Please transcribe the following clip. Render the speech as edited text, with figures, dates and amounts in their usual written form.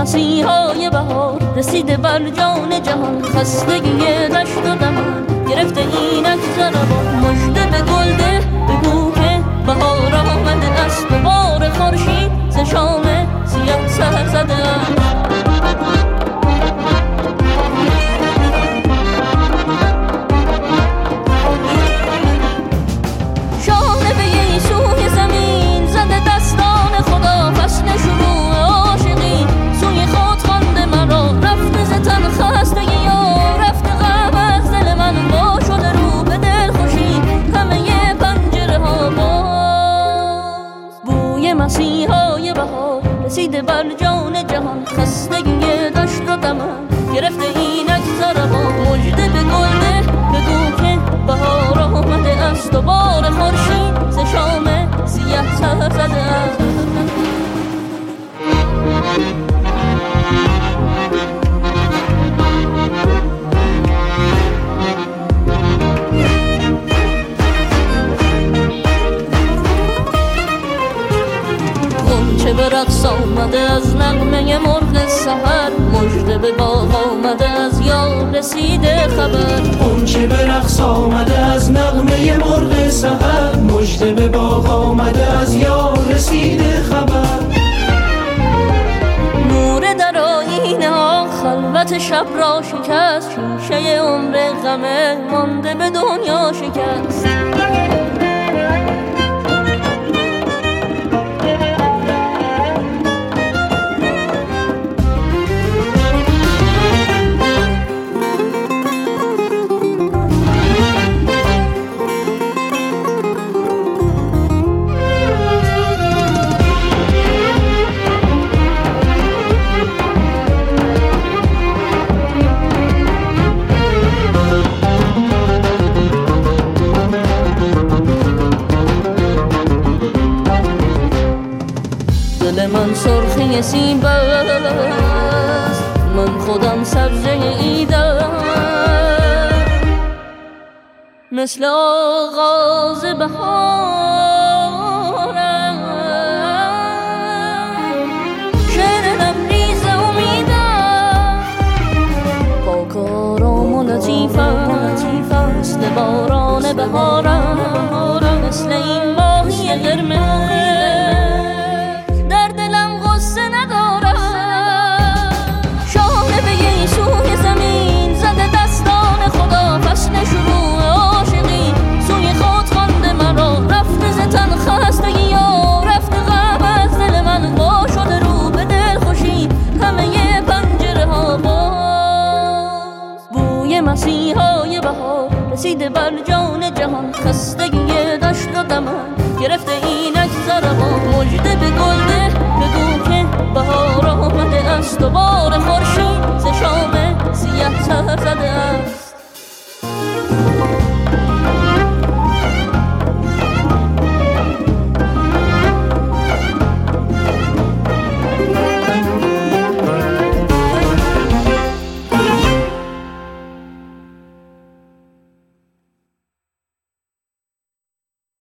مسیحای بهار رسیده بر جان جهان، خستگی دشت و دمن گرفته اینک زربان. مژده به گلده بگو که بهار آمده است و بار خورشید ز شام سیاه سر زده است. شانه به یه سوی زمین زده دستان خدا، فصل شروع عاشقی سوی خود خوانده مرا. رفته ز تن خستگی ها رفته غم از دل من، با شده رو به دل خوشی همه ی پنجره ها باز. بوی مسیحای بهار رسیده بر جان جهان، خستگی دشت و دمن گرفته اینک زربان. مژده به گلده بگو که بهار آمده است و بار خورشید ز شام سیاه سر زده است. غنچه به رقص آمده از نغمه مرغ سحر، مژده به باغ آمده از یار رسیده خبر. غنچه به رقص آمده از نغمه مرغ سحر، مژده به باغ آمده از یار رسیده خبر. نور در آیینه ها خلوت شب را شکست، شیشه عمر غمه مانده به دنیا شکست. دل من سرخی سیب است، من خودم سبزه ایدم، مثل آغاز بهارم. شعر لبریز امیدم پاک آرام و لطیفم، مثل باران بهارم، مثل این ماهی قرمز مسیحای بهار رسیده بر جان جهان، خسته